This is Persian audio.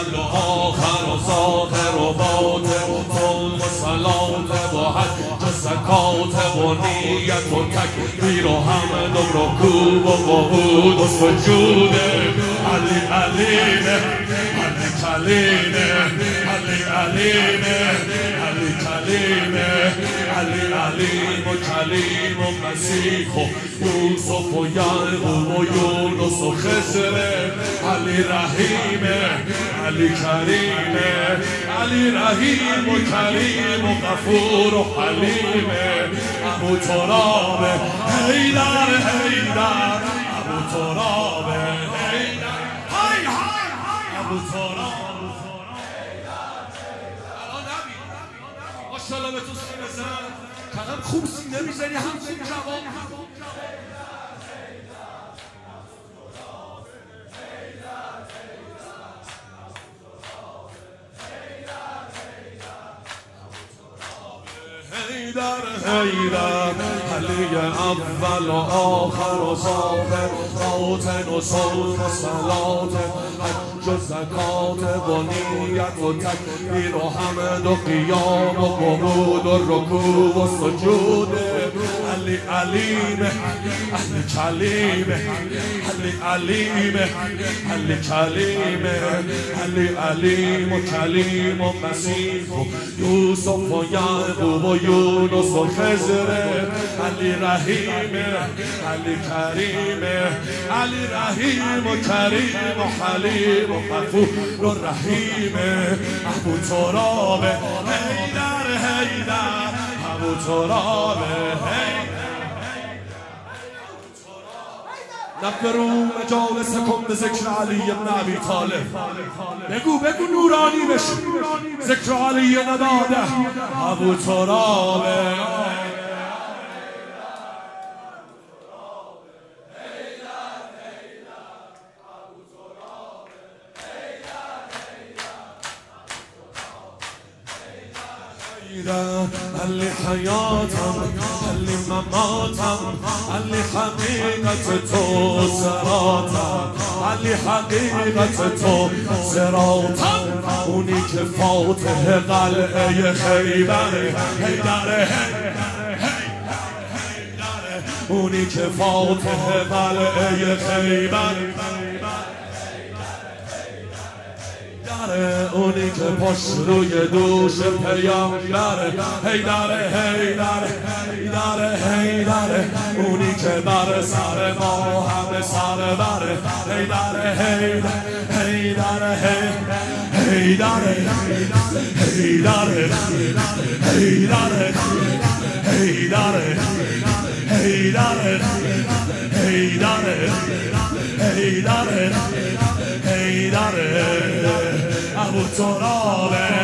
اول و آخر و ظاهر و باطن و صوم و صلات و حج و زکات و نیت و تکبیر و حمد و رکوع و وحود و سجود علی علیمه علی کلیمه علی علیمه علی کلیمه علی علیم و کلیم و مسیح و یوسف و یعقوب و یونس و خضر علی رحیمه علی کریمه علی رحیم و کریم و غفور و حلیمه ابو تراب حیدر حیدر ابو تراب حیدر های های ابو تراب ماشاءالله به تو سینه زن که هم خوب سینه میزنی هم خوب جواب حیدر حیدر علی اول و آخر و ظاهر باطن و صوم و صلات حج و زکات و نیت و تکبیر و حمد و قیام و وحود و رکوع و سجود علی علیمه علی کلیمه علی علیمه علی کلیمه علی علیم و کلیم و مسیح و یوسف و یعقوب و یونس و خضر علی رحیمه علی کریمه علی رحیم و کریم و حلیم و غفور و رحیمه ابو تراب حیدر حیدر ابو تراب حیدر نفروا مجالسکم به ذکر علی ابن ابی طالب بگو بگو نورانی بشی ذکر علی نداده ابو تراب علی حیاتم علی مماتم علی حقیقت تو صراطم علی حقیقت تو صراطم اونی که فاتح قلعه خیبر حیدر اونی که فاتح قلعه خیبر اونی که پشت روی دوش پیامبر حیدر حیدر حیدر حیدر اونی که بر سر ما همه سر بر حیدر حیدر حیدر حیدر حیدر حیدر حیدر حیدر حیدر حیدر حیدر ابو تراب